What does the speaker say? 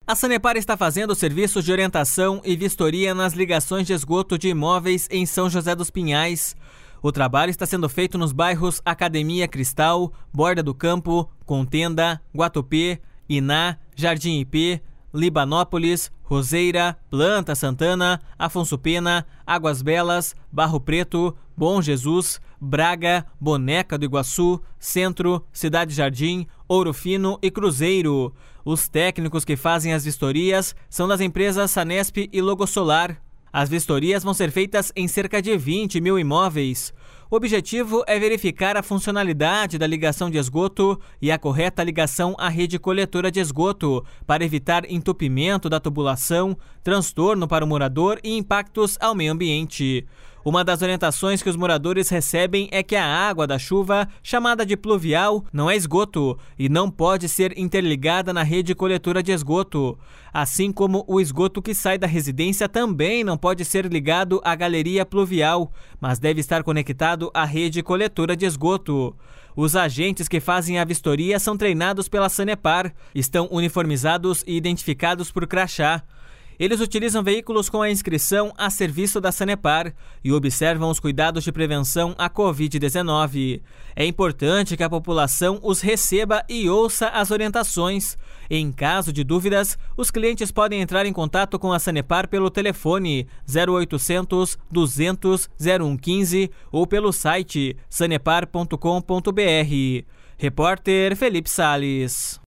A Sanepar está fazendo serviços de orientação e vistoria nas ligações de esgoto de imóveis em São José dos Pinhais. O trabalho está sendo feito nos bairros Academia Cristal, Borda do Campo, Contenda, Guatupê, Iná, Jardim IP, Libanópolis, Roseira, Planta Santana, Afonso Pena, Águas Belas, Barro Preto, Bom Jesus, Braga, Boneca do Iguaçu, Centro, Cidade Jardim, Ouro Fino e Cruzeiro. Os técnicos que fazem as vistorias são das empresas Sanesp e Logosolar. As vistorias vão ser feitas em cerca de 20 mil imóveis. O objetivo é verificar a funcionalidade da ligação de esgoto e a correta ligação à rede coletora de esgoto, para evitar entupimento da tubulação, transtorno para o morador e impactos ao meio ambiente. Uma das orientações que os moradores recebem é que a água da chuva, chamada de pluvial, não é esgoto e não pode ser interligada na rede coletora de esgoto. Assim como o esgoto que sai da residência também não pode ser ligado à galeria pluvial, mas deve estar conectado à rede coletora de esgoto. Os agentes que fazem a vistoria são treinados pela Sanepar, estão uniformizados e identificados por crachá. Eles utilizam veículos com a inscrição a serviço da Sanepar e observam os cuidados de prevenção à Covid-19. É importante que a população os receba e ouça as orientações. Em caso de dúvidas, os clientes podem entrar em contato com a Sanepar pelo telefone 0800 200 0115 ou pelo site sanepar.com.br. Repórter Felipe Salles.